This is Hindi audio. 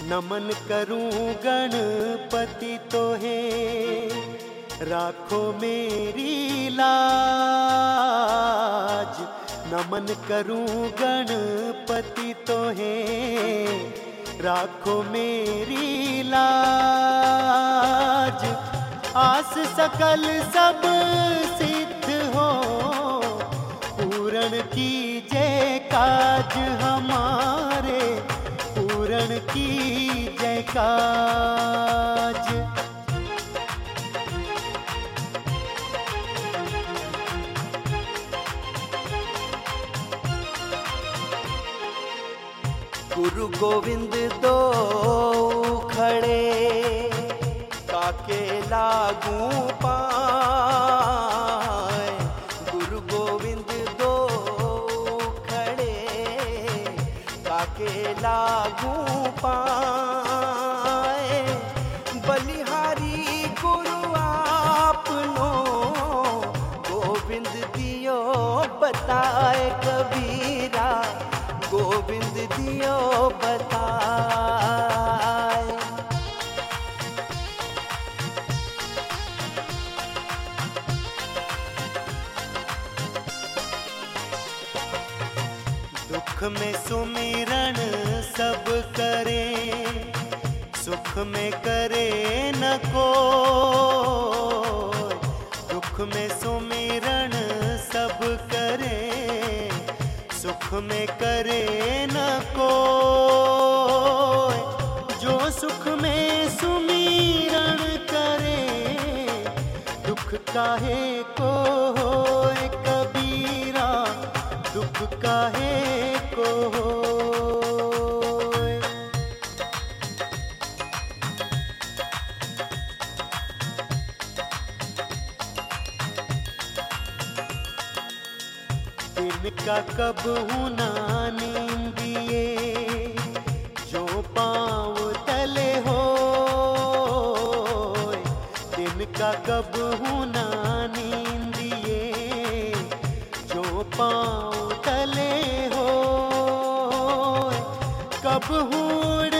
नमन करूं गणपति तोहे, राखो मेरी लाज। नमन करूं गणपति तोहे, राखो मेरी लाज। आस सकल सब सिद्ध हो, पूर्ण कीजे काज हमारे, पूर्ण कीजे काज। गुरु गोविंद दो खड़े, काके लागू पाए। गुरु गोविंद दो खड़े, काके लागू पाए। बलिहारी गुरु आपनो, गोविंद दियो बताए कबीरा, गोविंद दियो बताए। दुख में सुमिरन सब करे, सुख में करे न कोई। दुख में सुमिरन सब करे, सुख में करे न कोई। जो सुख में सुमिरन करे, दुख काहे को होए कबीरा, दुख काहे को होए। दिन का कब ना नींदिए, जो पाँव तले हो। दिन का कब ना नींदिए, जो पाँव तले हो। कब